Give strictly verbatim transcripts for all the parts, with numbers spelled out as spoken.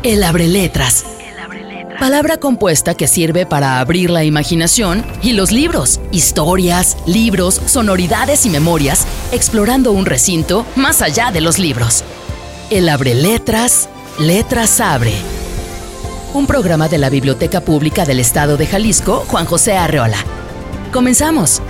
El abreletras. Palabra compuesta que sirve para abrir la imaginación y los libros, historias, libros, sonoridades y memorias, explorando un recinto más allá de los libros. El abreletras, letras abre. Un programa de la Biblioteca Pública del Estado de Jalisco, Juan José Arreola. ¡Comenzamos!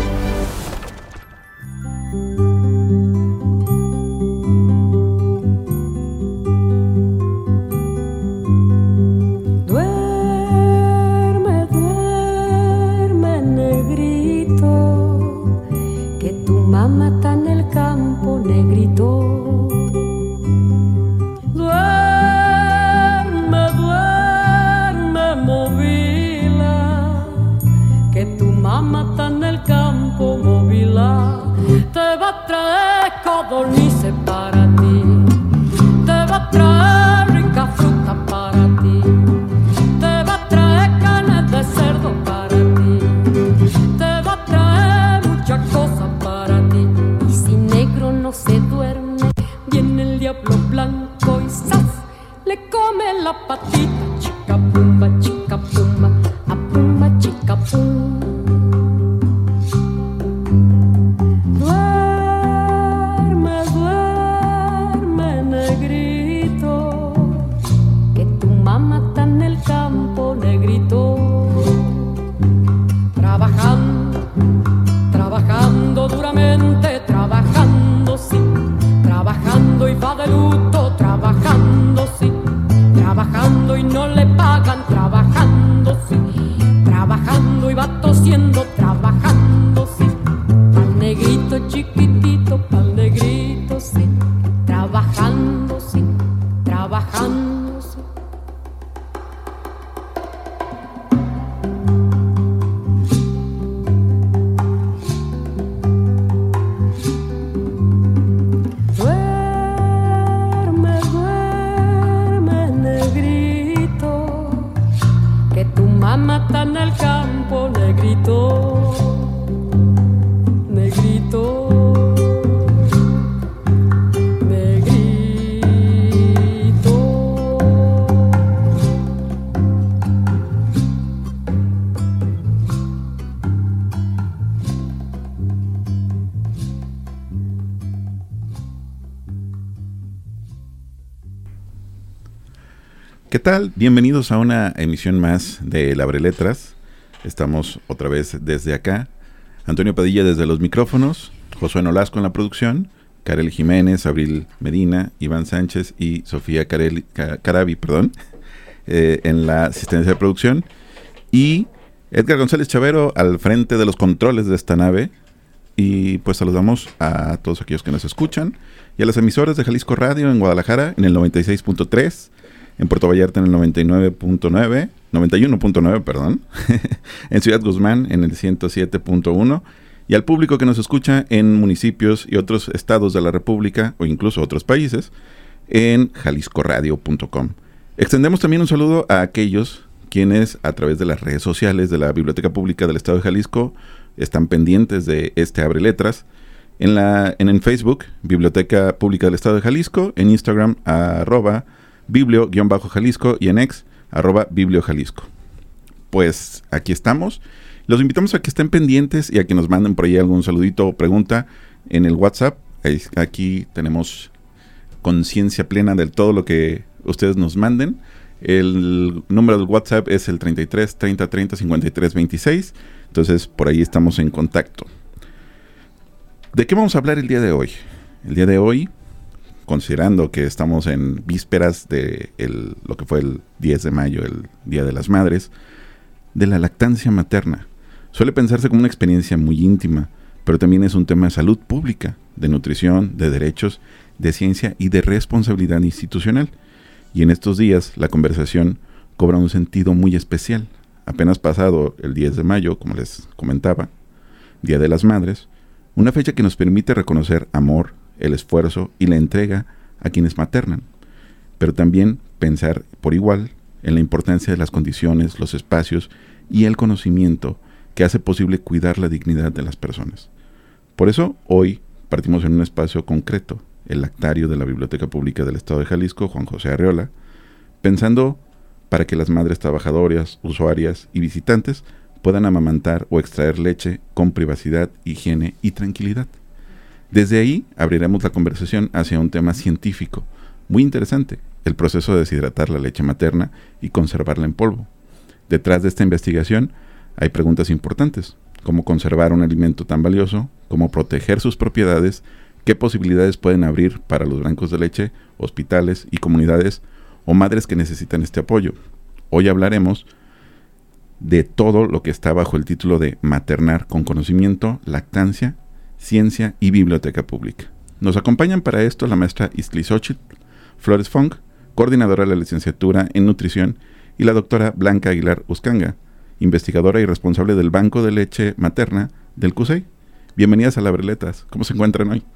¿Qué tal? Bienvenidos a una emisión más de El Abreletras. Estamos otra vez desde acá. Antonio Padilla desde los micrófonos, Josué Nolasco en la producción, Karel Jiménez, Abril Medina, Iván Sánchez y Sofía Carel, Carabi, perdón, eh, en la asistencia de producción. Y Edgar González Chavero al frente de los controles de esta nave. Y pues saludamos a todos aquellos que nos escuchan y a las emisoras de Jalisco Radio en Guadalajara en el noventa y seis punto tres, en Puerto Vallarta en el noventa y nueve punto nueve, noventa y uno punto nueve, perdón, en Ciudad Guzmán en el ciento siete punto uno, y al público que nos escucha en municipios y otros estados de la República o incluso otros países en jalisco radio punto com. Extendemos también un saludo a aquellos quienes a través de las redes sociales de la Biblioteca Pública del Estado de Jalisco están pendientes de este Abreletras. En, la, en, en Facebook, Biblioteca Pública del Estado de Jalisco, en Instagram, arroba biblio-jalisco y en ex, arroba bibliojalisco. Pues aquí estamos. Los invitamos a que estén pendientes y a que nos manden por ahí algún saludito o pregunta en el WhatsApp. Aquí tenemos conciencia plena de todo lo que ustedes nos manden. El número del WhatsApp es el treinta y tres, treinta, treinta, cincuenta y tres, veintiséis. Entonces por ahí estamos en contacto. ¿De qué vamos a hablar el día de hoy? El día de hoy, considerando que estamos en vísperas de el, lo que fue el diez de mayo, el Día de las Madres, de la lactancia materna. Suele pensarse como una experiencia muy íntima, pero también es un tema de salud pública, de nutrición, de derechos, de ciencia y de responsabilidad institucional. Y en estos días la conversación cobra un sentido muy especial. Apenas pasado el diez de mayo, como les comentaba, Día de las Madres, una fecha que nos permite reconocer amor, el esfuerzo y la entrega a quienes maternan, pero también pensar por igual en la importancia de las condiciones, los espacios y el conocimiento que hace posible cuidar la dignidad de las personas. Por eso, hoy partimos en un espacio concreto, el lactario de la Biblioteca Pública del Estado de Jalisco, Juan José Arreola, pensando para que las madres trabajadoras, usuarias y visitantes puedan amamantar o extraer leche con privacidad, higiene y tranquilidad. Desde ahí abriremos la conversación hacia un tema científico muy interesante, el proceso de deshidratar la leche materna y conservarla en polvo. Detrás de esta investigación hay preguntas importantes: cómo conservar un alimento tan valioso, cómo proteger sus propiedades, qué posibilidades pueden abrir para los bancos de leche, hospitales y comunidades o madres que necesitan este apoyo. Hoy hablaremos de todo lo que está bajo el título de Maternar con conocimiento, lactancia, ciencia y biblioteca pública. Nos acompañan para esto la maestra Ixtlilxóchitl Flores Funk, coordinadora de la licenciatura en nutrición, y la doctora Blanca Aguilar Uscanga, investigadora y responsable del Banco de Leche Materna del C U S E I. Bienvenidas a La Abreletas. ¿Cómo se encuentran hoy?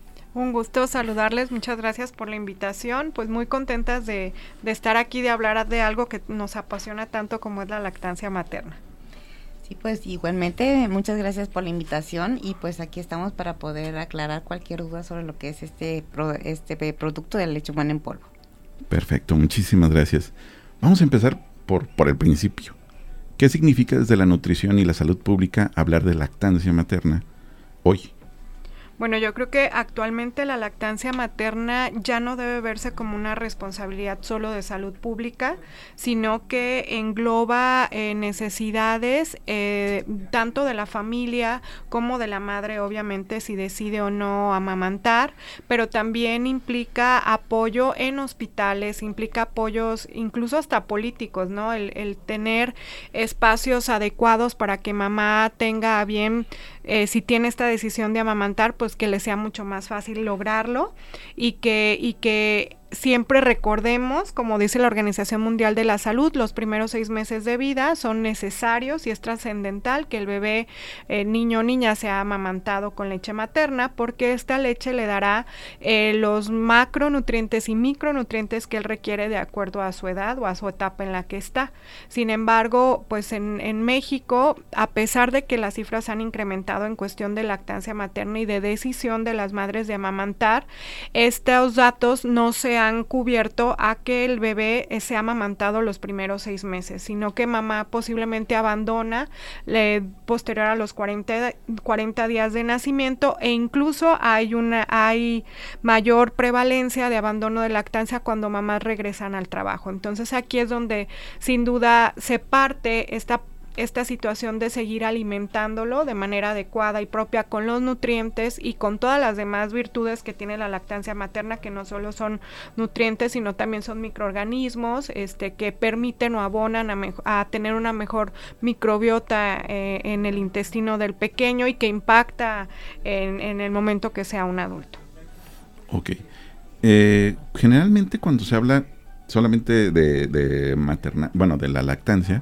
Un gusto saludarles, muchas gracias por la invitación, pues muy contentas de, de estar aquí, de hablar de algo que nos apasiona tanto como es la lactancia materna. Sí, pues igualmente, muchas gracias por la invitación y pues aquí estamos para poder aclarar cualquier duda sobre lo que es este, pro, este producto de leche humana en polvo. Perfecto, muchísimas gracias. Vamos a empezar por, por el principio. ¿Qué significa desde la nutrición y la salud pública hablar de lactancia materna hoy? Bueno, yo creo que actualmente la lactancia materna ya no debe verse como una responsabilidad solo de salud pública, sino que engloba eh, necesidades eh, tanto de la familia como de la madre, obviamente, si decide o no amamantar, pero también implica apoyo en hospitales, implica apoyos incluso hasta políticos, ¿no? El, el tener espacios adecuados para que mamá tenga bien, eh, si tiene esta decisión de amamantar, pues que le sea mucho más fácil lograrlo y que, y que siempre recordemos, como dice la Organización Mundial de la Salud, los primeros seis meses de vida son necesarios y es trascendental que el bebé, eh, niño o niña, sea amamantado con leche materna, porque esta leche le dará eh, los macronutrientes y micronutrientes que él requiere de acuerdo a su edad o a su etapa en la que está. Sin embargo, pues en, en México, a pesar de que las cifras han incrementado en cuestión de lactancia materna y de decisión de las madres de amamantar, estos datos no se han cubierto a que el bebé sea amamantado los primeros seis meses, sino que mamá posiblemente abandona le, posterior a los cuarenta, cuarenta días de nacimiento, e incluso hay una hay mayor prevalencia de abandono de lactancia cuando mamás regresan al trabajo. Entonces aquí es donde sin duda se parte esta esta situación de seguir alimentándolo de manera adecuada y propia con los nutrientes y con todas las demás virtudes que tiene la lactancia materna, que no solo son nutrientes, sino también son microorganismos este, que permiten o abonan a, mejo- a tener una mejor microbiota eh, en el intestino del pequeño y que impacta en, en el momento que sea un adulto. Ok. Eh, generalmente cuando se habla solamente de, de materna, bueno, de la lactancia,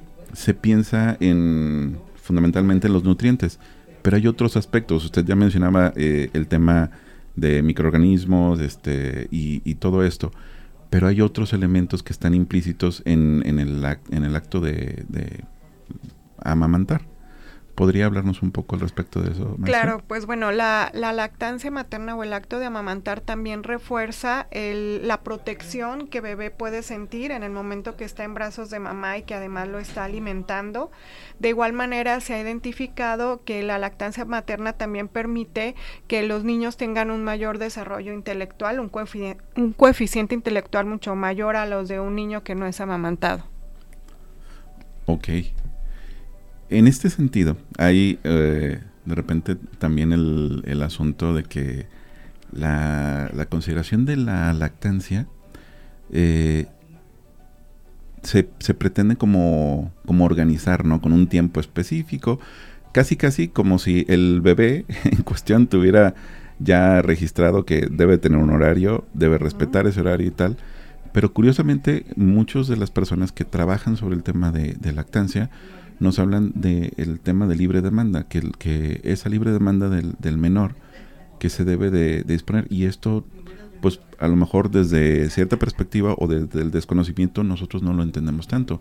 se piensa en fundamentalmente en los nutrientes, pero hay otros aspectos. Usted ya mencionaba eh, el tema de microorganismos este, y, y todo esto, pero hay otros elementos que están implícitos en, en, el, act, en el acto de, de amamantar. ¿Podría hablarnos un poco al respecto de eso, maestra? Claro, pues bueno, la, la lactancia materna o el acto de amamantar también refuerza el, la protección que bebé puede sentir en el momento que está en brazos de mamá y que además lo está alimentando. De igual manera se ha identificado que la lactancia materna también permite que los niños tengan un mayor desarrollo intelectual, un coeficiente, un coeficiente intelectual mucho mayor a los de un niño que no es amamantado. Ok. En este sentido, hay eh, de repente también el, el asunto de que la, la consideración de la lactancia eh, se, se pretende como, como organizar, ¿no? Con un tiempo específico, casi casi como si el bebé en cuestión tuviera ya registrado que debe tener un horario, debe respetar ese horario y tal. Pero curiosamente, muchas de las personas que trabajan sobre el tema de, de lactancia nos hablan del tema de libre demanda, que, que esa libre demanda del, del menor que se debe de, de disponer, y esto pues a lo mejor desde cierta perspectiva o desde el desconocimiento nosotros no lo entendemos tanto.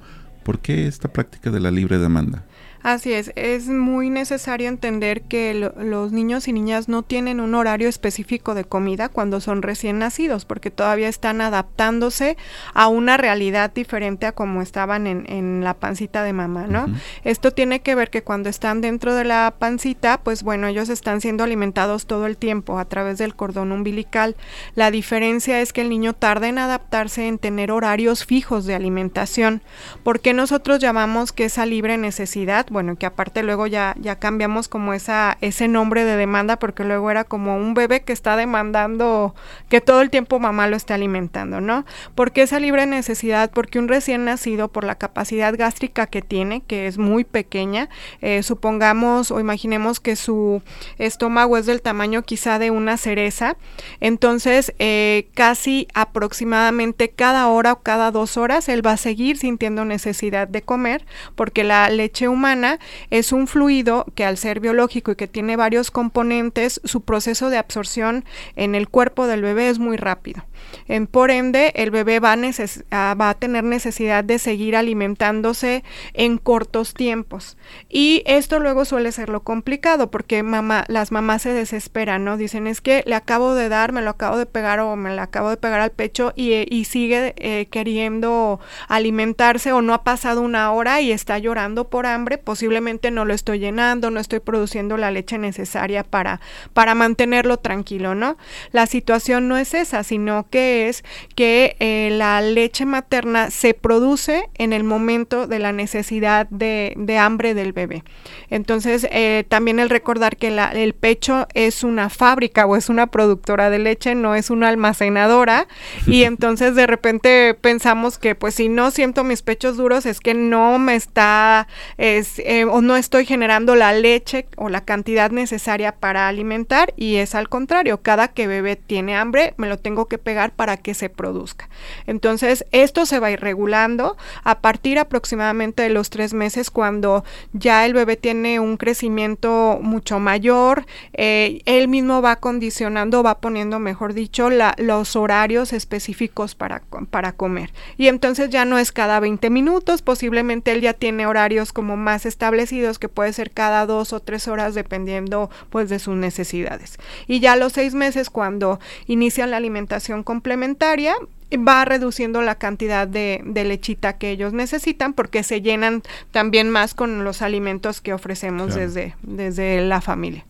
¿Por qué esta práctica de la libre demanda? Así es, es muy necesario entender que lo, los niños y niñas no tienen un horario específico de comida cuando son recién nacidos, porque todavía están adaptándose a una realidad diferente a como estaban en, en la pancita de mamá, ¿no? Uh-huh. Esto tiene que ver que cuando están dentro de la pancita, pues bueno, ellos están siendo alimentados todo el tiempo a través del cordón umbilical. La diferencia es que el niño tarda en adaptarse, en tener horarios fijos de alimentación. ¿Por qué nosotros llamamos que esa libre necesidad? Bueno, que aparte luego ya, ya cambiamos como esa, ese nombre de demanda, porque luego era como un bebé que está demandando que todo el tiempo mamá lo esté alimentando, ¿no? ¿Por qué esa libre necesidad? Porque un recién nacido, por la capacidad gástrica que tiene, que es muy pequeña, eh, supongamos o imaginemos que su estómago es del tamaño quizá de una cereza, entonces eh, casi aproximadamente cada hora o cada dos horas él va a seguir sintiendo necesidad de comer, porque la leche humana es un fluido que al ser biológico y que tiene varios componentes, su proceso de absorción en el cuerpo del bebé es muy rápido. En, por ende, el bebé va a, neces- va a tener necesidad de seguir alimentándose en cortos tiempos. Y esto luego suele ser lo complicado, porque mamá, las mamás se desesperan, ¿no? Dicen, es que le acabo de dar, me lo acabo de pegar o me lo acabo de pegar al pecho y, y sigue eh, queriendo alimentarse, o no ha pasado una hora y está llorando por hambre, posiblemente no lo estoy llenando, no estoy produciendo la leche necesaria para, para mantenerlo tranquilo, ¿no? La situación no es esa, sino que es que eh, la leche materna se produce en el momento de la necesidad de, de hambre del bebé. Entonces, eh, también el recordar que la, el pecho es una fábrica o es una productora de leche, no es una almacenadora, y entonces de repente pensamos que pues si no siento mis pechos duros es que no me está, es, eh, o no estoy generando la leche o la cantidad necesaria para alimentar, y es al contrario, cada que bebé tiene hambre me lo tengo que pegar para que se produzca. Entonces, esto se va a ir regulando a partir aproximadamente de los tres meses, cuando ya el bebé tiene un crecimiento mucho mayor, eh, él mismo va condicionando, va poniendo, mejor dicho, la, los horarios específicos para, para comer. Y entonces ya no es cada veinte minutos, posiblemente él ya tiene horarios como más establecidos, que puede ser cada dos o tres horas, dependiendo pues de sus necesidades. Y ya a los seis meses, cuando inician la alimentación complementaria, va reduciendo la cantidad de, de lechita que ellos necesitan, porque se llenan también más con los alimentos que ofrecemos, claro, desde, desde la familia.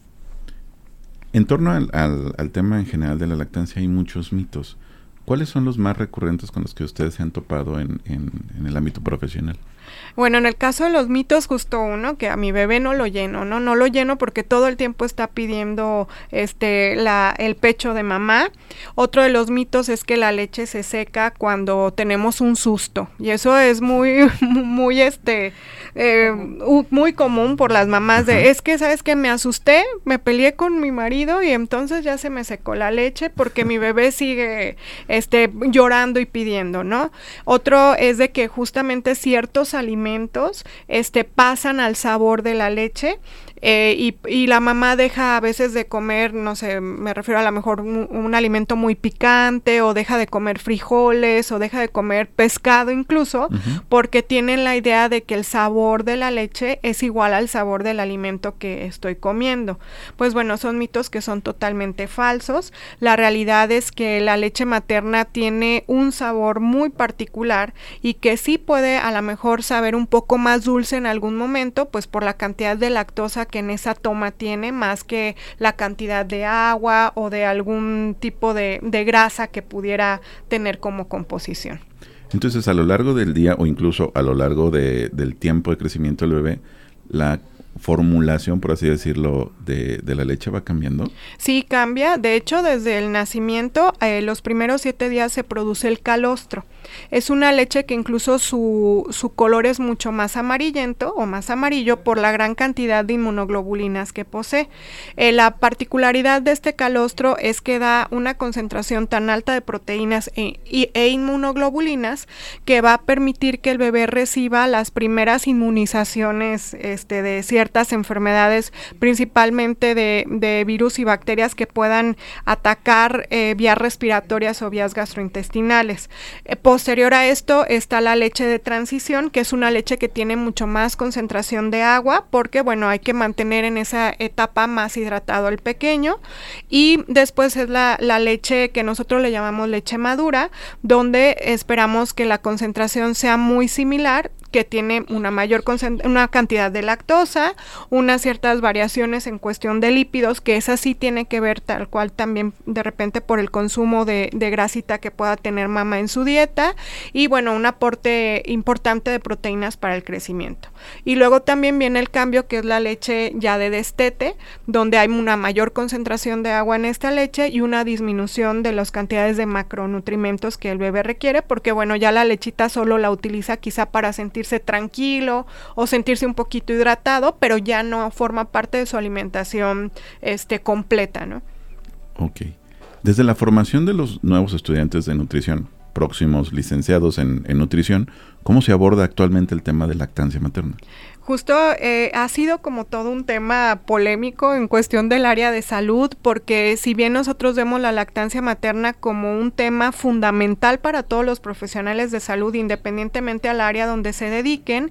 En torno al, al, al tema en general de la lactancia hay muchos mitos. ¿Cuáles son los más recurrentes con los que ustedes se han topado en, en, en el ámbito profesional? Bueno, en el caso de los mitos, justo uno, que a mi bebé no lo lleno, ¿no? No lo lleno porque todo el tiempo está pidiendo este la el pecho de mamá. Otro de los mitos es que la leche se seca cuando tenemos un susto. Y eso es muy, muy, este, eh, muy común por las mamás de, uh-huh. es que, ¿sabes qué? Me asusté, me peleé con mi marido y entonces ya se me secó la leche porque mi bebé sigue, este, llorando y pidiendo, ¿no? Otro es de que justamente ciertos alimentos este pasan al sabor de la leche, eh, y, y la mamá deja a veces de comer, no sé, me refiero a lo mejor un, un alimento muy picante, o deja de comer frijoles, o deja de comer pescado incluso, uh-huh. porque tienen la idea de que el sabor de la leche es igual al sabor del alimento que estoy comiendo. Pues bueno, son mitos que son totalmente falsos. La realidad es que la leche materna tiene un sabor muy particular, y que sí puede a lo mejor saber un poco más dulce en algún momento, pues por la cantidad de lactosa que en esa toma tiene, más que la cantidad de agua o de algún tipo de, de grasa que pudiera tener como composición. Entonces, a lo largo del día, o incluso a lo largo de, del tiempo de crecimiento del bebé, la formulación, por así decirlo, de, de la leche va cambiando. Sí, cambia. De hecho, desde el nacimiento, eh, los primeros siete días se produce el calostro. Es una leche que incluso su, su color es mucho más amarillento o más amarillo por la gran cantidad de inmunoglobulinas que posee. Eh, la particularidad de este calostro es que da una concentración tan alta de proteínas e, e, e inmunoglobulinas que va a permitir que el bebé reciba las primeras inmunizaciones este, de ciertas ciertas enfermedades, principalmente de, de virus y bacterias que puedan atacar eh, vías respiratorias o vías gastrointestinales. Eh, posterior a esto está la leche de transición, que es una leche que tiene mucho más concentración de agua, porque bueno, hay que mantener en esa etapa más hidratado al pequeño. Y después es la, la leche que nosotros le llamamos leche madura, donde esperamos que la concentración sea muy similar, que tiene una mayor una cantidad de lactosa, unas ciertas variaciones en cuestión de lípidos, que esa sí tiene que ver tal cual también de repente por el consumo de, de grasita que pueda tener mamá en su dieta, y bueno, un aporte importante de proteínas para el crecimiento. Y luego también viene el cambio, que es la leche ya de destete, donde hay una mayor concentración de agua en esta leche y una disminución de las cantidades de macronutrimentos que el bebé requiere, porque bueno, ya la lechita solo la utiliza quizá para sentir sentirse tranquilo o sentirse un poquito hidratado, pero ya no forma parte de su alimentación este, completa, ¿no? Ok. Desde la formación de los nuevos estudiantes de nutrición, próximos licenciados en, en nutrición, ¿cómo se aborda actualmente el tema de lactancia materna? Justo eh, ha sido como todo un tema polémico en cuestión del área de salud, porque si bien nosotros vemos la lactancia materna como un tema fundamental para todos los profesionales de salud, independientemente al área donde se dediquen,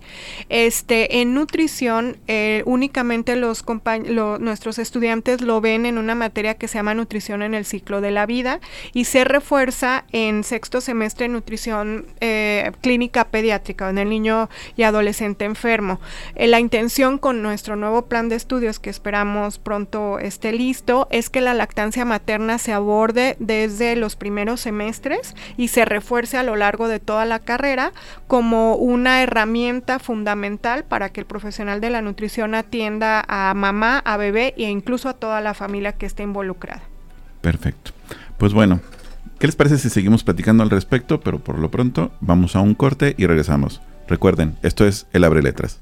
este, en nutrición eh, únicamente los lo, nuestros estudiantes lo ven en una materia que se llama nutrición en el ciclo de la vida, y se refuerza en sexto semestre nutrición eh, clínica pediátrica en el niño y adolescente enfermo. Eh, la intención con nuestro nuevo plan de estudios, que esperamos pronto esté listo, es que la lactancia materna se aborde desde los primeros semestres y se refuerce a lo largo de toda la carrera como una herramienta fundamental para que el profesional de la nutrición atienda a mamá, a bebé e incluso a toda la familia que esté involucrada. Perfecto. Pues bueno, ¿qué les parece si seguimos platicando al respecto? Pero por lo pronto vamos a un corte y regresamos. Recuerden, esto es El Abre Letras.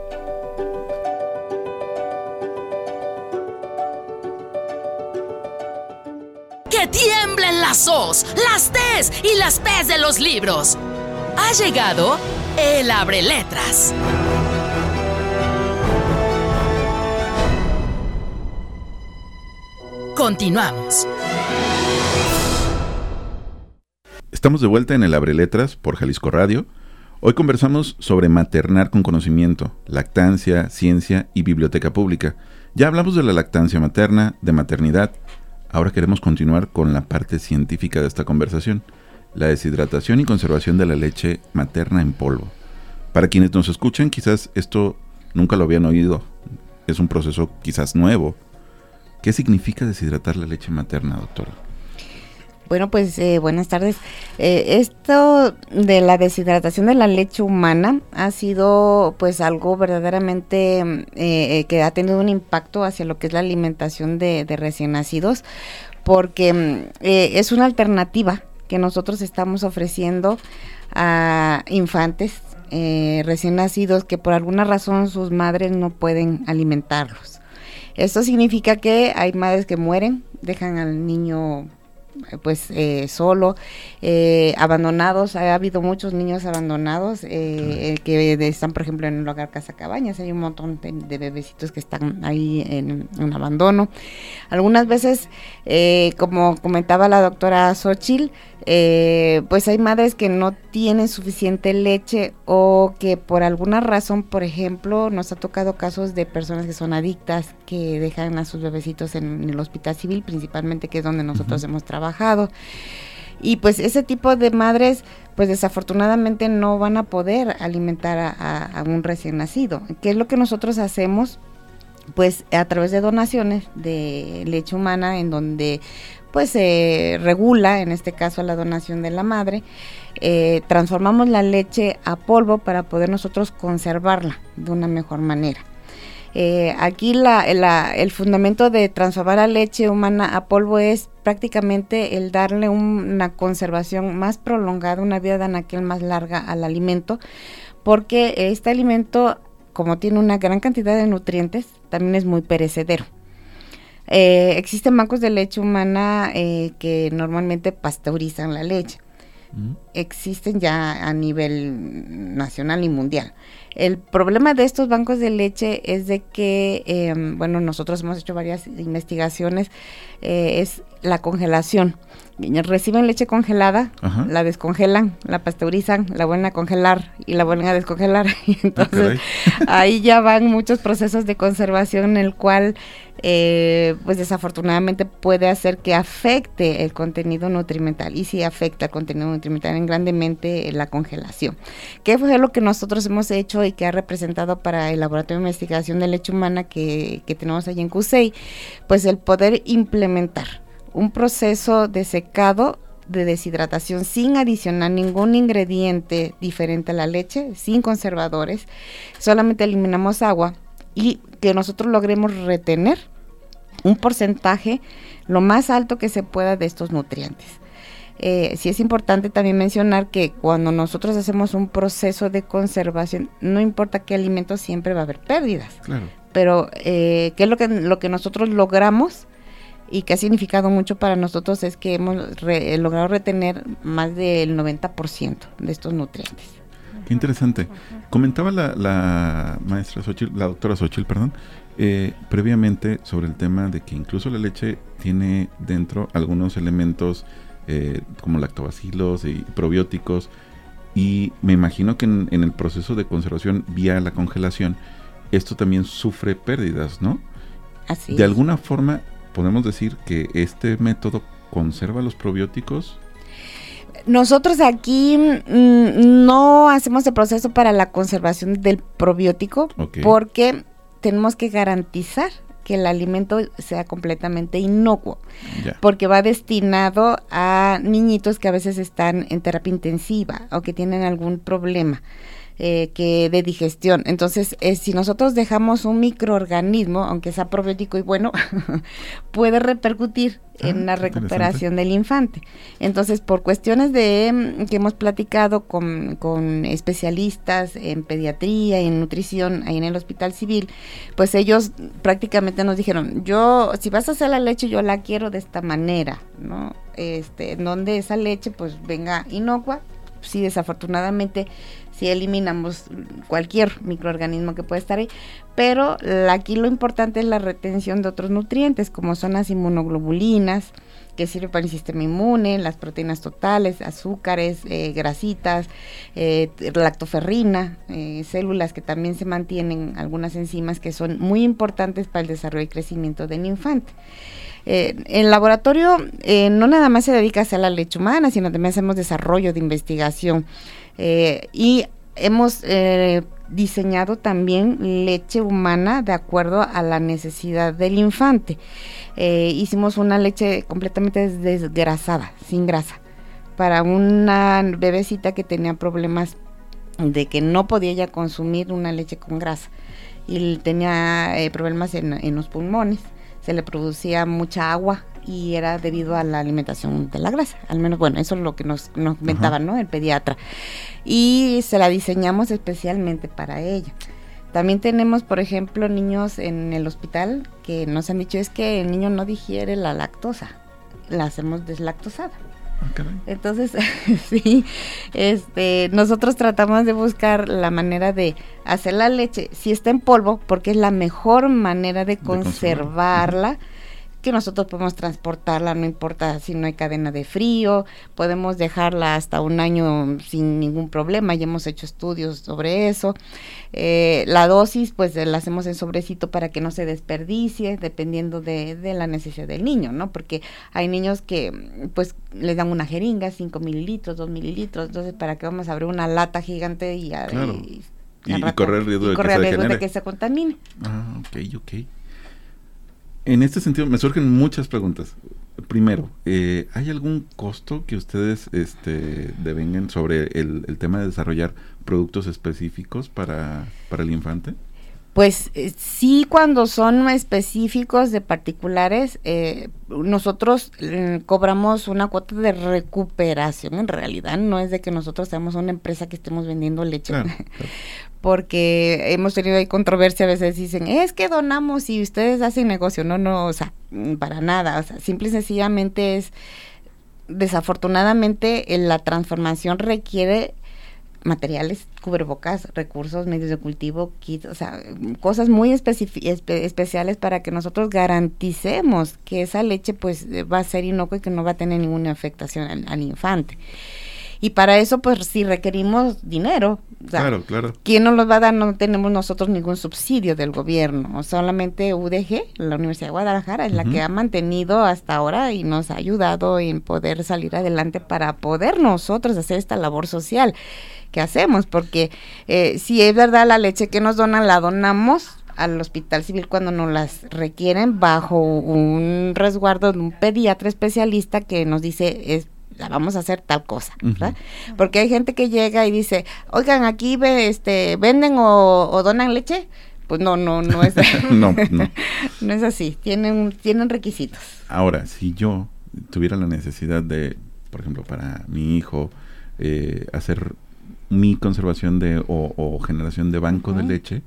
¡Que tiemblen las O's, las T's y las P's de los libros! Ha llegado El Abre Letras. Continuamos. Estamos de vuelta en El Abre Letras por Jalisco Radio. Hoy conversamos sobre maternar con conocimiento, lactancia, ciencia y biblioteca pública. Ya hablamos de la lactancia materna, de maternidad. Ahora queremos continuar con la parte científica de esta conversación, la deshidratación y conservación de la leche materna en polvo. Para quienes nos escuchan, quizás esto nunca lo habían oído. Es un proceso quizás nuevo. ¿Qué significa deshidratar la leche materna, doctora? Bueno, pues eh, buenas tardes. Eh, esto de la deshidratación de la leche humana ha sido pues algo verdaderamente eh, que ha tenido un impacto hacia lo que es la alimentación de, de recién nacidos, porque eh, es una alternativa que nosotros estamos ofreciendo a infantes eh, recién nacidos que por alguna razón sus madres no pueden alimentarlos. Esto significa que hay madres que mueren, dejan al niño pues eh, solo, eh, abandonados. Ha habido muchos niños abandonados eh, que están, por ejemplo, en el hogar Casa Cabañas. Hay un montón de, de bebecitos que están ahí en, en abandono. Algunas veces, eh, como comentaba la doctora Xochitl, eh, pues hay madres que no tienen suficiente leche o que por alguna razón, por ejemplo, nos ha tocado casos de personas que son adictas, que dejan a sus bebecitos en, en el hospital civil, principalmente, que es donde nosotros uh-huh. hemos trabajado. Y pues ese tipo de madres, pues desafortunadamente no van a poder alimentar a, a, a un recién nacido. ¿Qué es lo que nosotros hacemos? Pues a través de donaciones de leche humana, en donde pues se eh, regula, en este caso, la donación de la madre, eh, transformamos la leche a polvo para poder nosotros conservarla de una mejor manera. Eh, aquí la, la, el fundamento de transformar la leche humana a polvo es prácticamente el darle un, una conservación más prolongada, una vida de anaquel más larga al alimento, porque este alimento, como tiene una gran cantidad de nutrientes, también es muy perecedero. Eh, existen bancos de leche humana eh, que normalmente pasteurizan la leche. uh-huh. existen ya a nivel nacional y mundial. El problema de estos bancos de leche es de que, eh, bueno, nosotros hemos hecho varias investigaciones, eh, es la congelación. Reciben leche congelada, ajá. la descongelan, la pasteurizan, la vuelven a congelar y la vuelven a descongelar. Y entonces ah, ahí ya van muchos procesos de conservación en el cual eh, pues desafortunadamente puede hacer que afecte el contenido nutrimental, y sí afecta el contenido nutrimental en grandemente la congelación. ¿Qué fue lo que nosotros hemos hecho y que ha representado para el Laboratorio de Investigación de Leche Humana que, que tenemos allí en CUSEI? Pues el poder implementar un proceso de secado, de deshidratación, sin adicionar ningún ingrediente diferente a la leche, sin conservadores, solamente eliminamos agua, y que nosotros logremos retener un porcentaje lo más alto que se pueda de estos nutrientes. Eh, sí es importante también mencionar que cuando nosotros hacemos un proceso de conservación, no importa qué alimento, siempre va a haber pérdidas. Claro. Pero eh, ¿qué es lo que, lo que nosotros logramos? Y que ha significado mucho para nosotros es que hemos re, logrado retener más del noventa por ciento de estos nutrientes. Qué interesante. Comentaba la, la maestra Xochitl, la doctora Xochitl, perdón, eh, previamente sobre el tema de que incluso la leche tiene dentro algunos elementos eh, como lactobacilos y probióticos, y me imagino que en, en el proceso de conservación vía la congelación, esto también sufre pérdidas, ¿no? Así de es. alguna forma podemos decir que este método conserva los probióticos. Nosotros aquí mmm, no hacemos el proceso para la conservación del probiótico, okay. porque tenemos que garantizar que el alimento sea completamente inocuo, ya. porque va destinado a niñitos que a veces están en terapia intensiva o que tienen algún problema Eh, que de digestión. Entonces, eh, si nosotros dejamos un microorganismo, aunque sea probiótico y bueno, puede repercutir ah, en la recuperación del infante. Entonces, por cuestiones de que hemos platicado con, con especialistas en pediatría y en nutrición ahí en el Hospital Civil, pues ellos prácticamente nos dijeron, yo, si vas a hacer la leche, yo la quiero de esta manera, ¿no? Este, en donde esa leche pues venga inocua. Sí, desafortunadamente si eliminamos cualquier microorganismo que pueda estar ahí, pero la, aquí lo importante es la retención de otros nutrientes, como son las inmunoglobulinas, que sirven para el sistema inmune, las proteínas totales, azúcares, eh, grasitas, eh, lactoferrina, eh, células que también se mantienen, algunas enzimas que son muy importantes para el desarrollo y crecimiento del infante. Eh, el laboratorio eh, no nada más se dedica a hacer la leche humana, sino también hacemos desarrollo de investigación. Eh, y hemos eh, diseñado también leche humana de acuerdo a la necesidad del infante. Eh, hicimos una leche completamente desgrasada, sin grasa, para una bebecita que tenía problemas de que no podía ya consumir una leche con grasa y tenía eh, problemas en, en los pulmones, se le producía mucha agua y era debido a la alimentación de la grasa, al menos, bueno, eso es lo que nos, nos comentaba, ¿no?, el pediatra, y se la diseñamos especialmente para ella. También tenemos, por ejemplo, niños en el hospital que nos han dicho es que el niño no digiere la lactosa, la hacemos deslactosada. Okay. Entonces, sí, este, nosotros tratamos de buscar la manera de hacer la leche, si está en polvo, porque es la mejor manera de, de conservarla, uh-huh. que nosotros podemos transportarla, no importa si no hay cadena de frío, podemos dejarla hasta un año sin ningún problema, ya hemos hecho estudios sobre eso. Eh, la dosis, pues la hacemos en sobrecito para que no se desperdicie, dependiendo de, de la necesidad del niño, ¿no? Porque hay niños que, pues, les dan una jeringa, cinco mililitros, dos mililitros, entonces, ¿para qué vamos a abrir una lata gigante y, claro. y, y, y, y correr el riesgo, y de, correr que riesgo se de que se contamine? Ah, ok, ok. En este sentido me surgen muchas preguntas. Primero, eh, ¿hay algún costo que ustedes este, devengan sobre el, el tema de desarrollar productos específicos para, para el infante? Pues eh, sí, cuando son específicos de particulares, eh, nosotros eh, cobramos una cuota de recuperación. En realidad no es de que nosotros seamos una empresa que estemos vendiendo leche, claro, claro. Porque hemos tenido ahí controversia, a veces dicen, es que donamos y ustedes hacen negocio. No, no, o sea, para nada, o sea, simple y sencillamente es desafortunadamente, la transformación requiere materiales, cubrebocas, recursos, medios de cultivo, kits, o sea, cosas muy especifi- espe- especiales para que nosotros garanticemos que esa leche pues va a ser inocua y que no va a tener ninguna afectación al, al infante. Y para eso pues sí requerimos dinero. O sea, claro, claro. ¿Quién nos los va a dar? No tenemos nosotros ningún subsidio del gobierno, solamente U D G, la Universidad de Guadalajara, es uh-huh. la que ha mantenido hasta ahora y nos ha ayudado en poder salir adelante para poder nosotros hacer esta labor social que hacemos, porque eh, si es verdad la leche que nos donan, la donamos al Hospital Civil cuando nos las requieren bajo un resguardo de un pediatra especialista que nos dice es la vamos a hacer tal cosa, ¿verdad? Uh-huh. Porque hay gente que llega y dice, oigan, aquí ve, este, venden o, o donan leche, pues no, no, no es no, no. no es así, tienen, tienen requisitos. Ahora, si yo tuviera la necesidad de, por ejemplo, para mi hijo, eh, hacer mi conservación de o, o generación de banco uh-huh. de leche,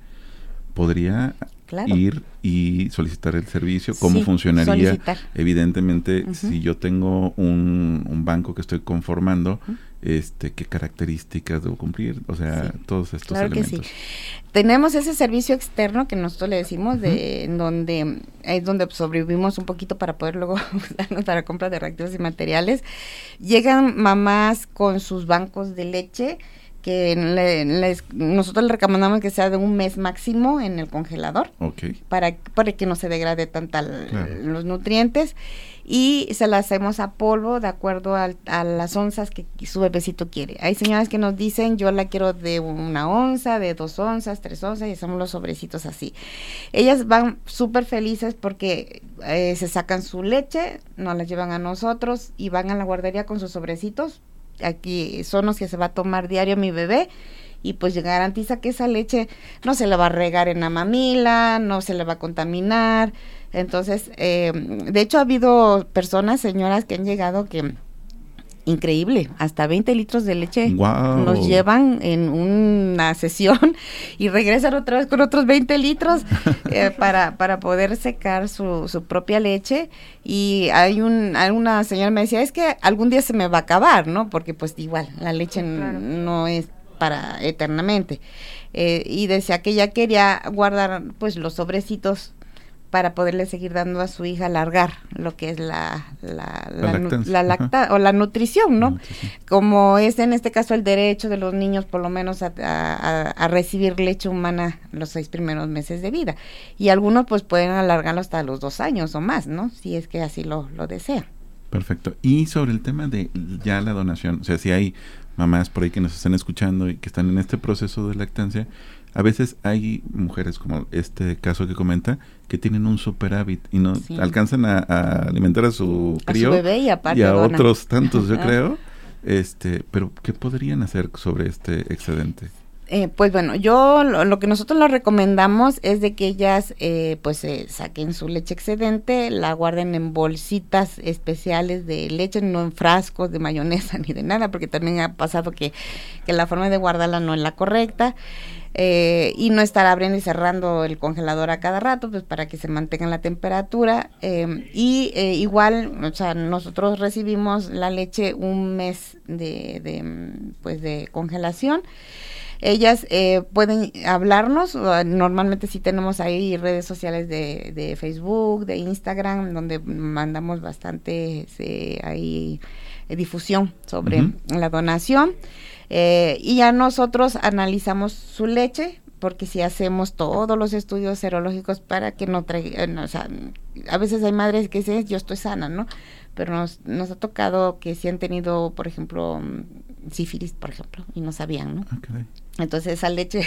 podría claro. ir y solicitar el servicio. ¿Cómo sí, funcionaría? Solicitar. Evidentemente, uh-huh. si yo tengo un, un banco que estoy conformando, uh-huh. este, ¿qué características debo cumplir? O sea, sí. todos estos claro elementos. Que sí. Tenemos ese servicio externo que nosotros le decimos, uh-huh. de en donde es donde sobrevivimos un poquito para poder luego usarnos para compra de reactivos y materiales. Llegan mamás con sus bancos de leche, que le, les, nosotros le recomendamos que sea de un mes máximo en el congelador, okay. para, para que no se degrade tanto claro. los nutrientes, y se la hacemos a polvo de acuerdo a, a las onzas que su bebecito quiere. Hay señoras que nos dicen, yo la quiero de una onza, de dos onzas, tres onzas, y hacemos los sobrecitos así. Ellas van súper felices porque eh, se sacan su leche, nos la llevan a nosotros y van a la guardería con sus sobrecitos. Aquí son los que se va a tomar diario mi bebé y pues garantiza que esa leche no se le va a regar en la mamila, no se le va a contaminar. Entonces, eh, de hecho ha habido personas, señoras que han llegado que, increíble, hasta veinte litros de leche wow. nos llevan en una sesión y regresan otra vez con otros veinte litros eh, para, para poder secar su, su propia leche. Y hay un, una señora me decía, es que algún día se me va a acabar, ¿no? Porque pues igual, la leche claro. n- no es para eternamente. Eh, y decía que ella quería guardar pues los sobrecitos para poderle seguir dando a su hija alargar lo que es la la, la, la, nu- la lacta o la nutrición, ¿no? Nutrición. Como es en este caso el derecho de los niños por lo menos a, a, a recibir leche humana los seis primeros meses de vida, y algunos pues pueden alargarlo hasta los dos años o más, ¿no? Si es que así lo, lo desean. Perfecto. Y sobre el tema de ya la donación, o sea, si hay mamás por ahí que nos están escuchando y que están en este proceso de lactancia, a veces hay mujeres como este caso que comenta que tienen un superávit y no sí. alcanzan a, a alimentar a su crío a su bebé y, aparte y a donan. Otros tantos, yo creo. Este, pero ¿qué podrían hacer sobre este excedente? Eh, pues bueno, yo lo, lo que nosotros les recomendamos es de que ellas eh, pues eh, saquen su leche excedente, la guarden en bolsitas especiales de leche, no en frascos de mayonesa ni de nada, porque también ha pasado que, que la forma de guardarla no es la correcta. Eh, y no estar abriendo y cerrando el congelador a cada rato, pues para que se mantenga la temperatura. Eh, y eh, igual, o sea, nosotros recibimos la leche un mes de, de pues de congelación. Ellas eh, pueden hablarnos, normalmente sí tenemos ahí redes sociales de, de Facebook, de Instagram, donde mandamos bastante eh, ahí eh, difusión sobre uh-huh. la donación. Eh, y ya nosotros analizamos su leche, porque si hacemos todos los estudios serológicos para que no traiga, no, o sea, a veces hay madres que dicen, yo estoy sana, ¿no? Pero nos, nos ha tocado que si han tenido, por ejemplo, sífilis, por ejemplo, y no sabían, ¿no? Okay. Entonces esa leche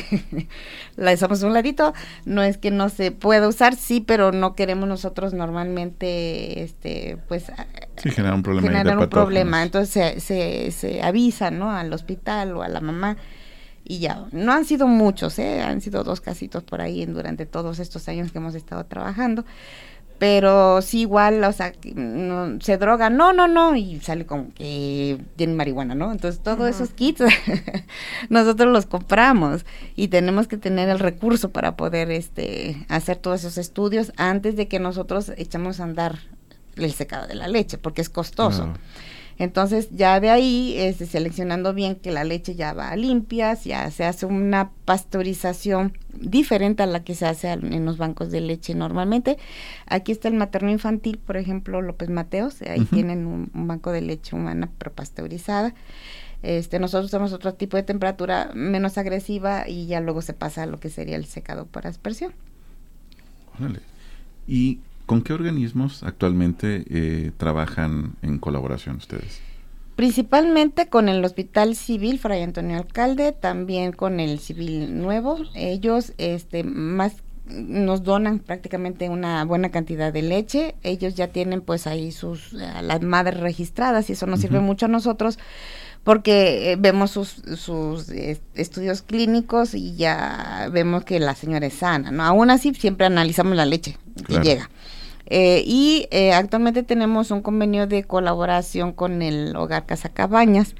la dejamos a un ladito, no es que no se pueda usar, sí, pero no queremos nosotros normalmente, este, pues, sí, generar un problema, generar un problema. Entonces se, se, se avisa, ¿no? Al hospital o a la mamá, y ya, no han sido muchos, ¿eh? Han sido dos casitos por ahí en, durante todos estos años que hemos estado trabajando, pero sí igual, o sea, no, se droga, no, no, no, y sale como que tiene marihuana, ¿no? Entonces todos uh-huh. esos kits nosotros los compramos y tenemos que tener el recurso para poder este hacer todos esos estudios antes de que nosotros echamos a andar el secado de la leche, porque es costoso. Uh-huh. Entonces ya de ahí, este, seleccionando bien que la leche ya va limpia, ya se hace una pasteurización diferente a la que se hace en los bancos de leche normalmente. Aquí está el materno infantil, por ejemplo, López Mateos, ahí uh-huh. tienen un, un banco de leche humana pero pasteurizada. Este, nosotros usamos otro tipo de temperatura menos agresiva y ya luego se pasa a lo que sería el secado por aspersión. Órale. ¿Y con qué organismos actualmente eh, trabajan en colaboración ustedes? Principalmente con el Hospital Civil Fray Antonio Alcalde, también con el Civil Nuevo. Ellos este, más nos donan prácticamente una buena cantidad de leche. Ellos ya tienen pues ahí sus uh, las madres registradas y eso nos uh-huh. sirve mucho a nosotros porque eh, vemos sus, sus eh, estudios clínicos y ya vemos que la señora es sana, ¿no? Aún así siempre analizamos la leche claro. que llega. Eh, y eh, actualmente tenemos un convenio de colaboración con el Hogar Casa Cabañas,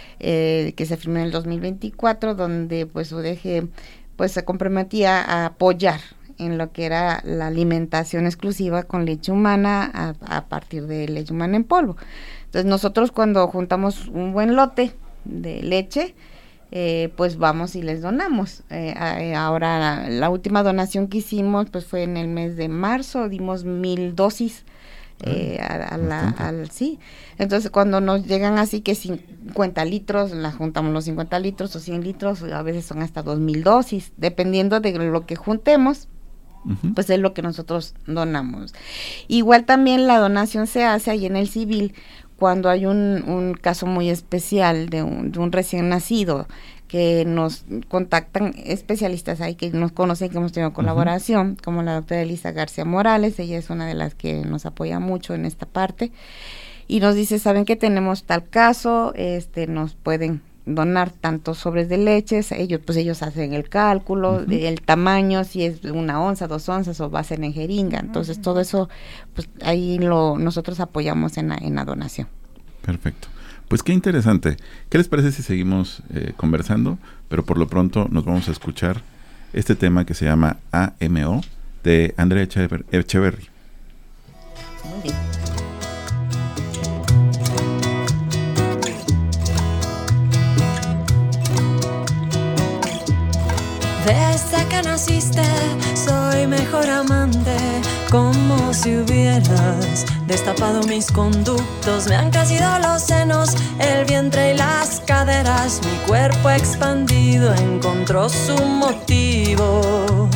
eh, que se firmó en el dos mil veinticuatro, donde pues U D G pues se comprometía a apoyar en lo que era la alimentación exclusiva con leche humana a, a partir de leche humana en polvo. Entonces nosotros cuando juntamos un buen lote de leche, Eh, pues vamos y les donamos. Eh, a, ahora la, la última donación que hicimos pues fue en el mes de marzo, dimos mil dosis eh, a, a la, al sí. Entonces cuando nos llegan así que cincuenta litros, la juntamos los cincuenta litros o cien litros, a veces son hasta dos mil dosis, dependiendo de lo que juntemos. Uh-huh. Pues es lo que nosotros donamos. Igual también la donación se hace ahí en el civil cuando hay un, un caso muy especial de un, de un recién nacido, que nos contactan especialistas ahí que nos conocen, que hemos tenido colaboración, uh-huh. como la doctora Elisa García Morales, ella es una de las que nos apoya mucho en esta parte, y nos dice, ¿saben qué? Tenemos tal caso, este nos pueden donar tantos sobres de leches, ellos pues ellos hacen el cálculo, uh-huh. del tamaño, si es una onza, dos onzas o va a ser en jeringa, entonces uh-huh. todo eso, pues ahí lo nosotros apoyamos en la, en la donación. Perfecto, pues qué interesante. ¿Qué les parece si seguimos eh, conversando? Pero por lo pronto nos vamos a escuchar este tema que se llama A M O de Andrea Echever- Echeverry. Muy bien. Desde que naciste soy mejor amante, como si hubieras destapado mis conductos. Me han crecido los senos, el vientre y las caderas, mi cuerpo expandido encontró su motivo.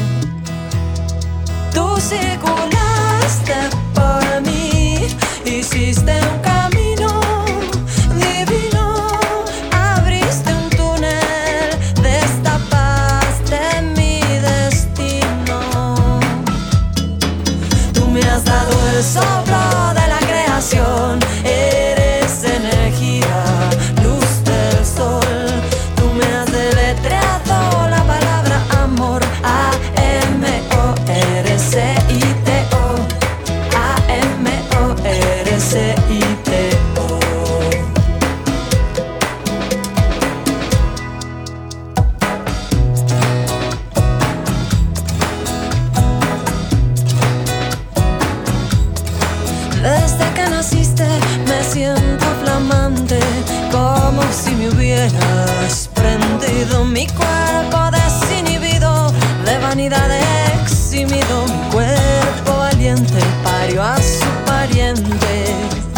Tú circulaste por mí, hiciste un camino divino, abriste un túnel, destapaste mi destino. Tú me has dado el soplo de la creación, eres energía, luz del sol. Tú me has deletreado la palabra amor, A M O R C I T O, A M O R C I T O. Desde que naciste me siento flamante, como si me hubieras prendido. Mi cuerpo desinhibido, de vanidad eximido. Mi cuerpo valiente parió a su pariente.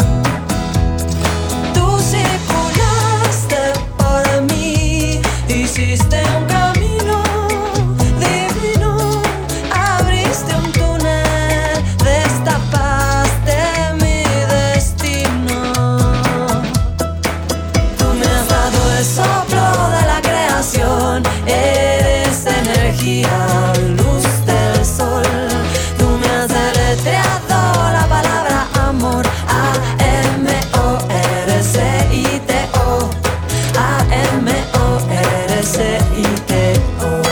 Tú circulaste por mí, hiciste un camino divino, abriste un túnel, destapaste mi destino. Tú me has dado el soplo de la creación, eres energía, luz del sol. Tú me has deletreado la palabra amor, A M O R C I T O, A M O R C I T O.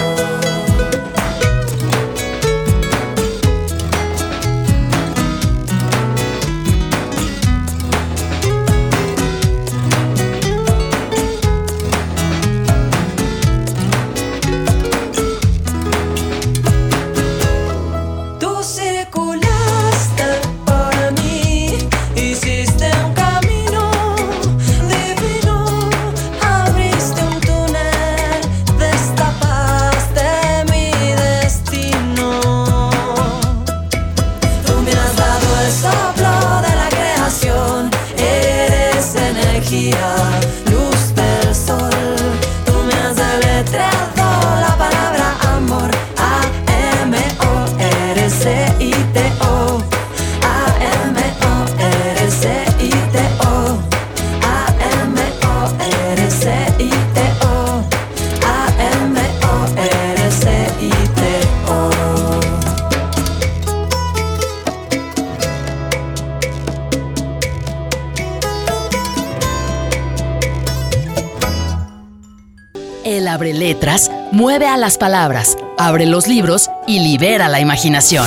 El Abre Letras mueve a las palabras, abre los libros y libera la imaginación.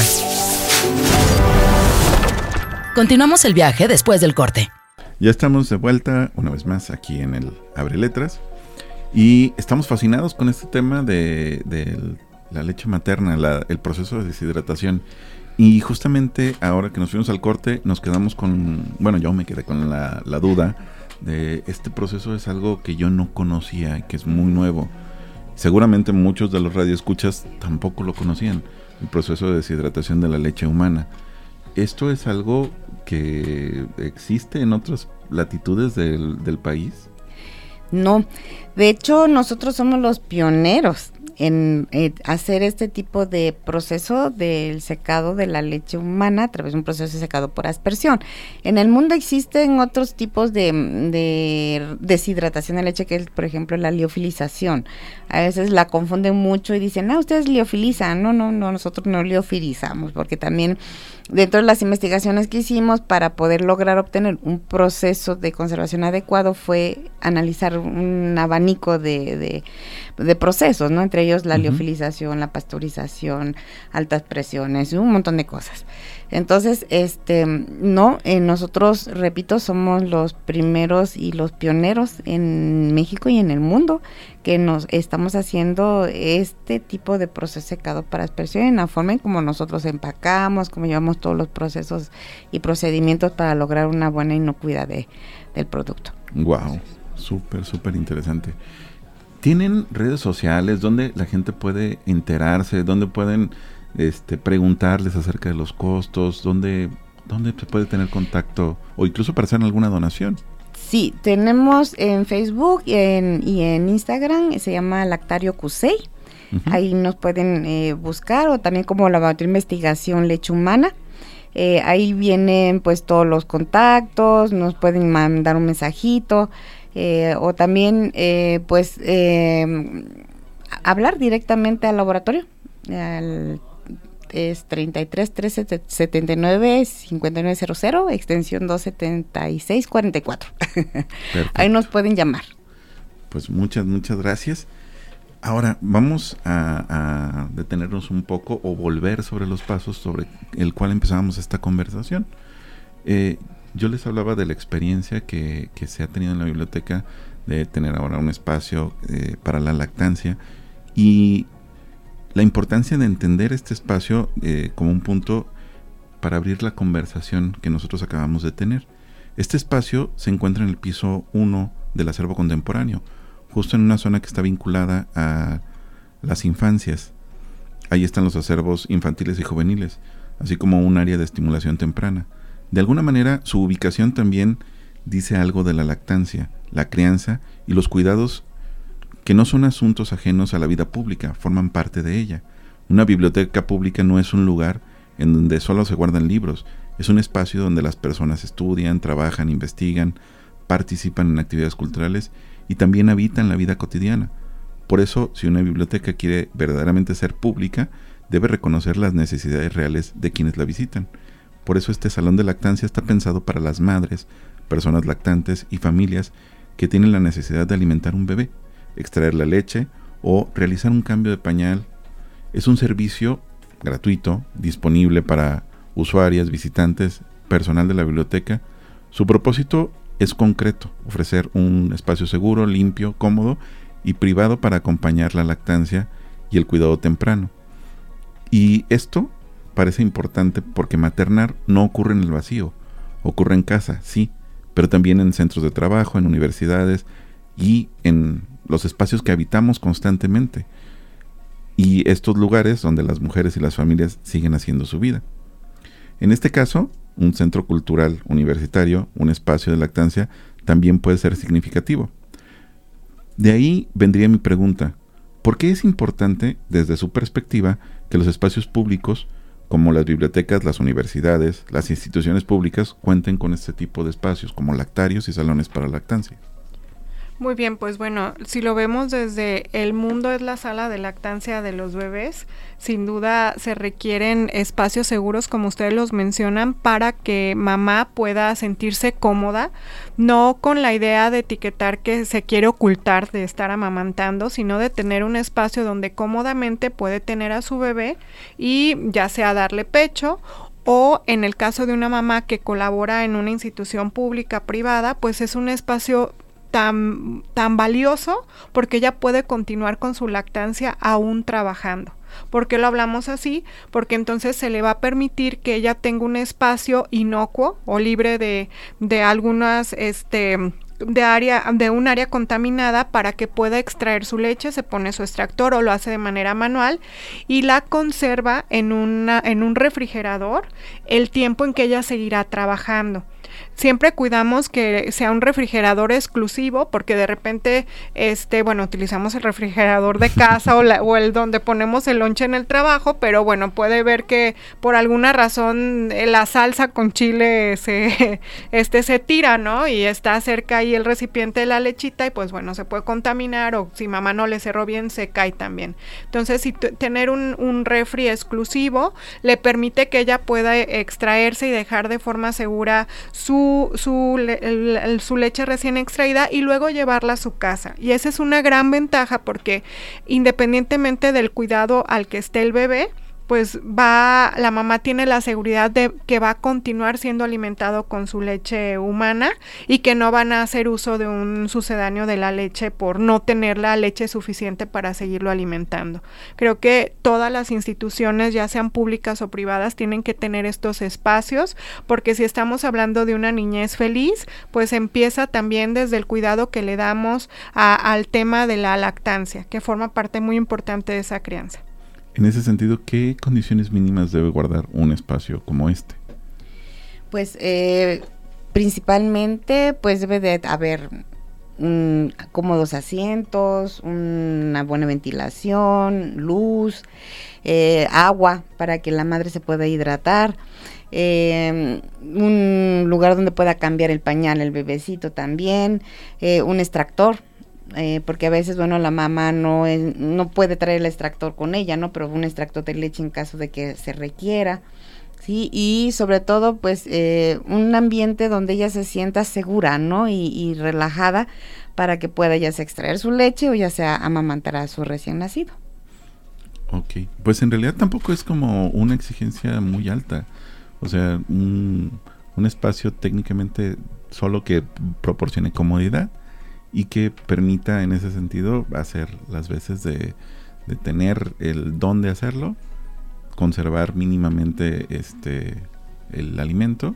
Continuamos el viaje después del corte. Ya estamos de vuelta una vez más aquí en el Abre Letras y estamos fascinados con este tema de, de la leche materna, la, el proceso de deshidratación. Y justamente ahora que nos fuimos al corte nos quedamos con, bueno, yo me quedé con la, la duda de este proceso. Es algo que yo no conocía y que es muy nuevo. Seguramente muchos de los radioescuchas tampoco lo conocían, el proceso de deshidratación de la leche humana. ¿Esto es algo que existe en otras latitudes del, del país? No, de hecho nosotros somos los pioneros en eh, hacer este tipo de proceso del secado de la leche humana a través de un proceso de secado por aspersión. En el mundo existen otros tipos de, de deshidratación de leche, que es, por ejemplo, la liofilización. A veces la confunden mucho y dicen, ah, ustedes liofilizan. No, no, no, nosotros no liofilizamos, porque también dentro de las investigaciones que hicimos para poder lograr obtener un proceso de conservación adecuado fue analizar un abanico de, de, de procesos, ¿no? Entre ellos la uh-huh. liofilización, la pasteurización, altas presiones, un montón de cosas. Entonces, este, no, eh, nosotros, repito, somos los primeros y los pioneros en México y en el mundo que nos estamos haciendo este tipo de proceso secado para aspersión en la forma en como nosotros empacamos, como llevamos todos los procesos y procedimientos para lograr una buena inocuidad de, del producto. Wow, súper, súper interesante. ¿Tienen redes sociales donde la gente puede enterarse, donde pueden este, preguntarles acerca de los costos, donde, donde se puede tener contacto o incluso para hacer alguna donación? Sí, tenemos en Facebook y en, y en Instagram, se llama Lactario Cusey. Uh-huh. Ahí nos pueden eh, buscar, o también como Laboratorio de Investigación Leche Humana. Eh, ahí vienen pues todos los contactos, nos pueden mandar un mensajito, eh, o también eh, pues eh, hablar directamente al laboratorio. Al, es treinta y tres, trece, setenta y nueve, cincuenta y nueve cero cero, extensión doscientos setenta y seis cuarenta y cuatro. Ahí nos pueden llamar. Pues muchas, muchas gracias. Ahora vamos a, a detenernos un poco o volver sobre los pasos sobre el cual empezábamos esta conversación. Eh, yo les hablaba de la experiencia que, que se ha tenido en la biblioteca de tener ahora un espacio eh, para la lactancia y la importancia de entender este espacio eh, como un punto para abrir la conversación que nosotros acabamos de tener. Este espacio se encuentra en el piso uno del acervo contemporáneo, justo en una zona que está vinculada a las infancias. Ahí están los acervos infantiles y juveniles, así como un área de estimulación temprana. De alguna manera, su ubicación también dice algo de la lactancia, la crianza y los cuidados que no son asuntos ajenos a la vida pública, forman parte de ella. Una biblioteca pública no es un lugar en donde solo se guardan libros, es un espacio donde las personas estudian, trabajan, investigan, participan en actividades culturales y también habitan la vida cotidiana. Por eso, si una biblioteca quiere verdaderamente ser pública, debe reconocer las necesidades reales de quienes la visitan. Por eso este salón de lactancia está pensado para las madres, personas lactantes y familias que tienen la necesidad de alimentar un bebé, extraer la leche o realizar un cambio de pañal. Es un servicio gratuito, disponible para usuarias, visitantes, personal de la biblioteca. Su propósito es concreto, ofrecer un espacio seguro, limpio, cómodo y privado para acompañar la lactancia y el cuidado temprano. Y esto parece importante porque maternar no ocurre en el vacío, ocurre en casa, sí, pero también en centros de trabajo, en universidades y en los espacios que habitamos constantemente. Y estos lugares donde las mujeres y las familias siguen haciendo su vida. En este caso, un centro cultural universitario, un espacio de lactancia, también puede ser significativo. De ahí vendría mi pregunta: ¿por qué es importante, desde su perspectiva, que los espacios públicos, como las bibliotecas, las universidades, las instituciones públicas, cuenten con este tipo de espacios, como lactarios y salones para lactancia? Muy bien, pues bueno, si lo vemos desde el mundo es la sala de lactancia de los bebés, sin duda se requieren espacios seguros, como ustedes los mencionan, para que mamá pueda sentirse cómoda, no con la idea de etiquetar que se quiere ocultar de estar amamantando, sino de tener un espacio donde cómodamente puede tener a su bebé y ya sea darle pecho, o en el caso de una mamá que colabora en una institución pública, privada, pues es un espacio tan, tan valioso porque ella puede continuar con su lactancia aún trabajando. ¿Por qué lo hablamos así? Porque entonces se le va a permitir que ella tenga un espacio inocuo o libre de, de algunas, este... de área de un área contaminada para que pueda extraer su leche, se pone su extractor o lo hace de manera manual y la conserva en una en un refrigerador el tiempo en que ella seguirá trabajando. Siempre cuidamos que sea un refrigerador exclusivo porque de repente, este, bueno, utilizamos el refrigerador de casa o, la, o el donde ponemos el lonche en el trabajo, pero bueno, puede ver que por alguna razón la salsa con chile se, este, se tira, ¿no? Y está cerca ahí el recipiente de la lechita y pues bueno, se puede contaminar o si mamá no le cerró bien, se cae también. Entonces, si t- tener un, un refri exclusivo le permite que ella pueda extraerse y dejar de forma segura su, su, le, el, el, su leche recién extraída y luego llevarla a su casa. Y esa es una gran ventaja porque independientemente del cuidado al que esté el bebé, pues va, la mamá tiene la seguridad de que va a continuar siendo alimentado con su leche humana y que no van a hacer uso de un sucedáneo de la leche por no tener la leche suficiente para seguirlo alimentando. Creo que todas las instituciones, ya sean públicas o privadas, tienen que tener estos espacios, porque si estamos hablando de una niñez feliz, pues empieza también desde el cuidado que le damos a, al tema de la lactancia, que forma parte muy importante de esa crianza. En ese sentido, ¿qué condiciones mínimas debe guardar un espacio como este? Pues eh, principalmente pues debe de haber um, cómodos asientos, una buena ventilación, luz, eh, agua para que la madre se pueda hidratar, eh, un lugar donde pueda cambiar el pañal el bebecito también, eh, un extractor. Eh, porque a veces, bueno, la mamá no es, no puede traer el extractor con ella, ¿no? Pero un extractor de leche en caso de que se requiera, ¿sí? Y sobre todo, pues, eh, un ambiente donde ella se sienta segura, ¿no? Y, y relajada para que pueda ya sea extraer su leche o ya sea amamantar a su recién nacido. Ok, pues en realidad tampoco es como una exigencia muy alta, o sea, un, un espacio técnicamente solo que proporcione comodidad y que permita en ese sentido hacer las veces de, de tener el don de hacerlo, conservar mínimamente este el alimento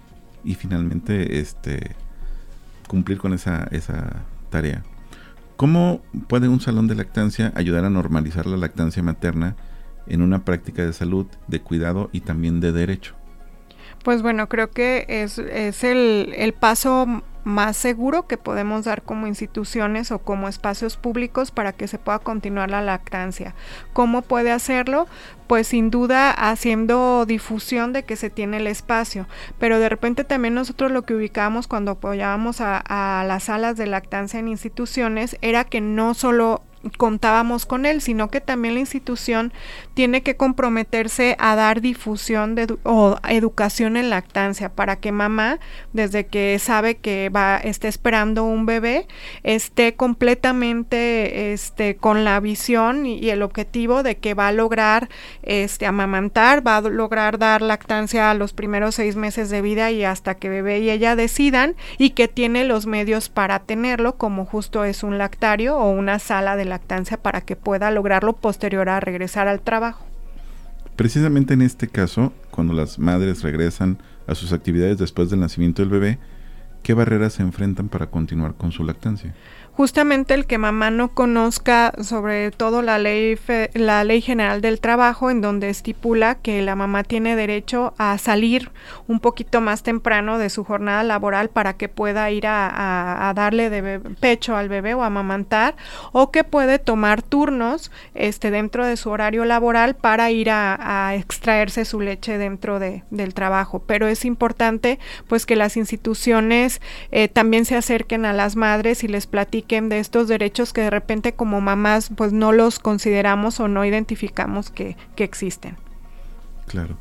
y finalmente este cumplir con esa, esa tarea. ¿Cómo puede un salón de lactancia ayudar a normalizar la lactancia materna en una práctica de salud, de cuidado y también de derecho? Pues bueno, creo que es, es el, el paso más seguro que podemos dar como instituciones o como espacios públicos para que se pueda continuar la lactancia. ¿Cómo puede hacerlo? Pues sin duda haciendo difusión de que se tiene el espacio, pero de repente también nosotros lo que ubicábamos cuando apoyábamos a, a las salas de lactancia en instituciones era que no solo contábamos con él, sino que también la institución tiene que comprometerse a dar difusión de edu- o educación en lactancia para que mamá, desde que sabe que va esté esperando un bebé, esté completamente este con la visión y, y el objetivo de que va a lograr este amamantar, va a lograr dar lactancia a los primeros seis meses de vida y hasta que bebé y ella decidan, y que tiene los medios para tenerlo, como justo es un lactario o una sala de lactancia para que pueda lograrlo posterior a regresar al trabajo. Precisamente en este caso, cuando las madres regresan a sus actividades después del nacimiento del bebé, ¿qué barreras se enfrentan para continuar con su lactancia? Justamente el que mamá no conozca sobre todo la ley fe, la ley general del trabajo, en donde estipula que la mamá tiene derecho a salir un poquito más temprano de su jornada laboral para que pueda ir a, a, a darle de bebé, pecho al bebé o amamantar, o que puede tomar turnos este dentro de su horario laboral para ir a, a extraerse su leche dentro de, del trabajo. Pero es importante pues que las instituciones eh, también se acerquen a las madres y les platiquen platiquen de estos derechos que de repente como mamás pues no los consideramos o no identificamos que, que existen. Claro.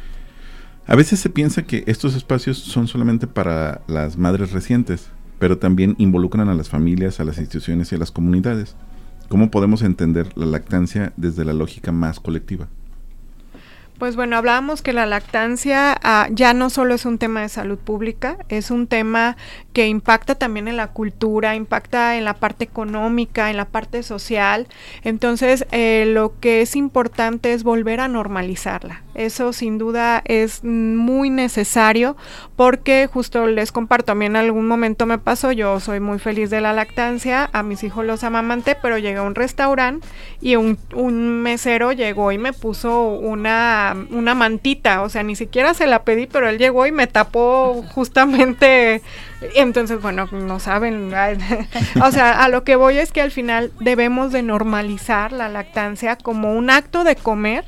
A veces se piensa que estos espacios son solamente para las madres recientes, pero también involucran a las familias, a las instituciones y a las comunidades. ¿Cómo podemos entender la lactancia desde la lógica más colectiva? Pues bueno, hablábamos que la lactancia uh, ya no solo es un tema de salud pública, es un tema que impacta también en la cultura, impacta en la parte económica, en la parte social. Entonces, eh, lo que es importante es volver a normalizarla. Eso sin duda es muy necesario porque justo les comparto, a mí en algún momento me pasó, yo soy muy feliz de la lactancia, a mis hijos los amamanté, pero llegué a un restaurante y un, un mesero llegó y me puso una, una mantita, o sea, ni siquiera se la pedí, pero él llegó y me tapó justamente, entonces bueno, no saben, o sea, a lo que voy es que al final debemos de normalizar la lactancia como un acto de comer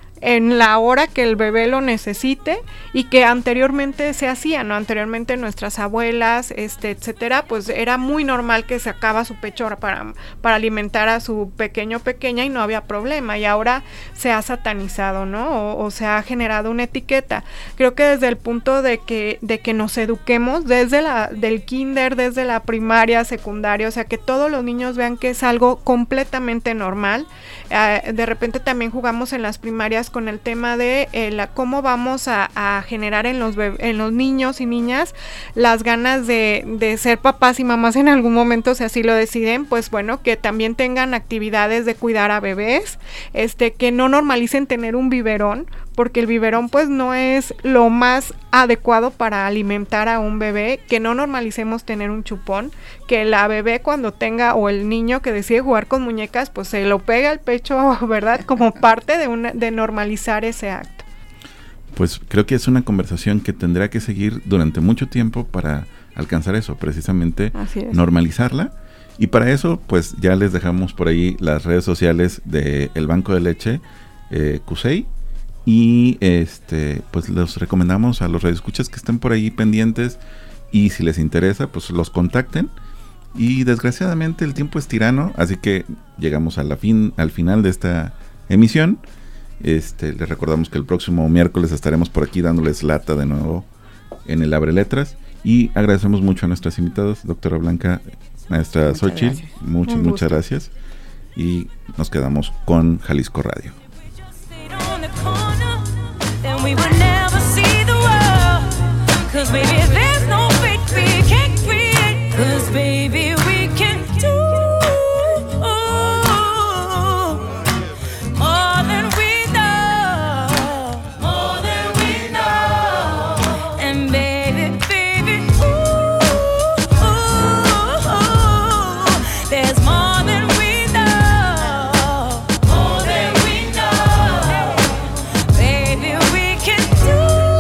en la hora que el bebé lo necesite y que anteriormente se hacía, ¿no? Anteriormente nuestras abuelas, este, etcétera, pues era muy normal que sacaba su pecho para, para alimentar a su pequeño o pequeña y no había problema, y ahora se ha satanizado, ¿no? O, o se ha generado una etiqueta. Creo que desde el punto de que, de que nos eduquemos desde la, del kinder, desde la primaria, secundaria, o sea, que todos los niños vean que es algo completamente normal. Eh, de repente también jugamos en las primarias con el tema de eh, la, cómo vamos a, a generar en los bebé, en los niños y niñas las ganas de, de ser papás y mamás en algún momento, si así lo deciden, pues bueno, que también tengan actividades de cuidar a bebés, este, que no normalicen tener un biberón, porque el biberón pues no es lo más adecuado para alimentar a un bebé, que no normalicemos tener un chupón, que la bebé cuando tenga, o el niño que decide jugar con muñecas, pues se lo pega al pecho, ¿verdad? Como parte de, una, de normalizar ese acto. Pues creo que es una conversación que tendrá que seguir durante mucho tiempo para alcanzar eso, precisamente normalizarla. Y para eso, pues ya les dejamos por ahí las redes sociales de El Banco de Leche, eh, CUSEI, y este pues los recomendamos a los radioescuchas que estén por ahí pendientes y si les interesa pues los contacten. Y desgraciadamente el tiempo es tirano, así que llegamos a la fin, al final de esta emisión. Este, les recordamos que el próximo miércoles estaremos por aquí dándoles lata de nuevo en el Abre Letras, y agradecemos mucho a nuestras invitadas, doctora Blanca, maestra Xochitl, muchas, muchas gracias, y nos quedamos con Jalisco Radio. We would never see the world, 'cause baby there's no fate we can't create, 'cause baby we can do more than we know, more than we know, and baby, baby, ooh, ooh, ooh, there's more than we know, more than we know, baby we can do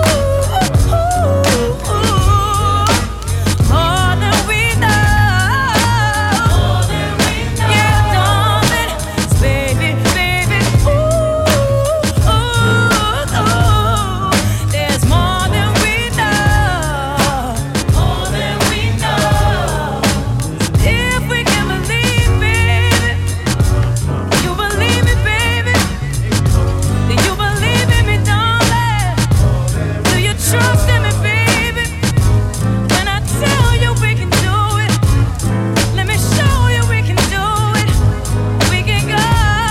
more than we know, more than we know, yeah, darling, baby, baby, ooh, ooh, ooh, there's more than we know, more than we know, if we can believe it, you believe me, baby, do you believe in me, darling, do you trust in me, baby, when I tell you we can do it, let me show you we can do it, we can go,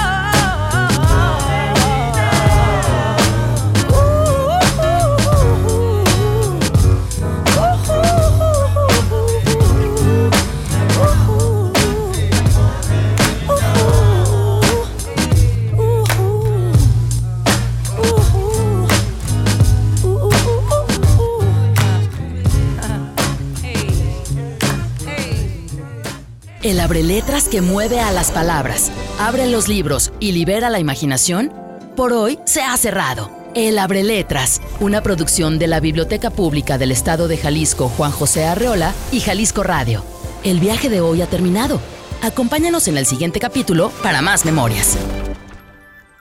El abreletras que mueve a las palabras, abre los libros y libera la imaginación, por hoy se ha cerrado. El Abreletras, una producción de la Biblioteca Pública del Estado de Jalisco Juan José Arreola y Jalisco Radio. El viaje de hoy ha terminado. Acompáñanos en el siguiente capítulo para más memorias.